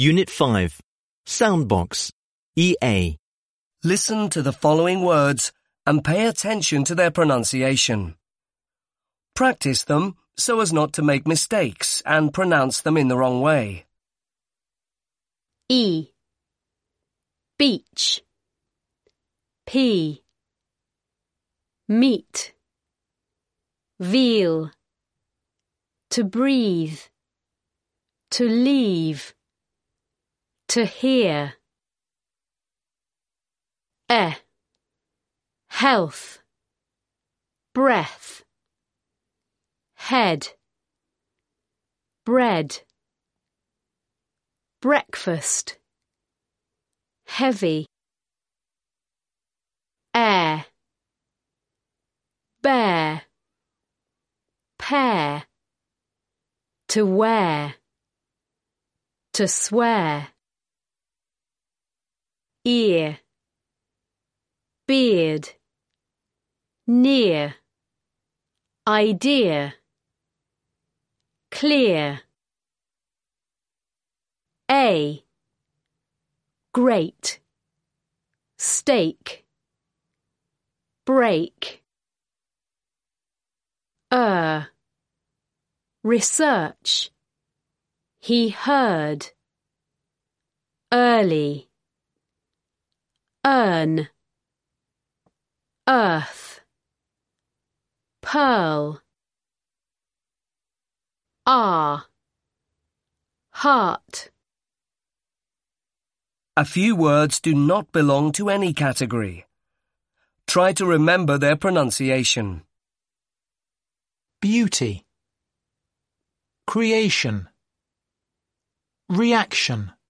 Unit 5. Soundbox. EA. Listen to the following words and pay attention to their pronunciation. Practice them so as not to make mistakes and pronounce them in the wrong way. E. Beach. P. Meat. Veal. To breathe. To leave. To hear. Health. Breath. Head. Bread. Breakfast. Heavy. Air. Bear. Pear. To wear. To swear. Ear. Beard. Near. Idea. Clear. A. Great. Steak. Break. Research. He heard. Early. Earn. Earth. Pearl. Heart. A few words do not belong to any category. Try to remember their pronunciation. Beauty. Creation. Reaction.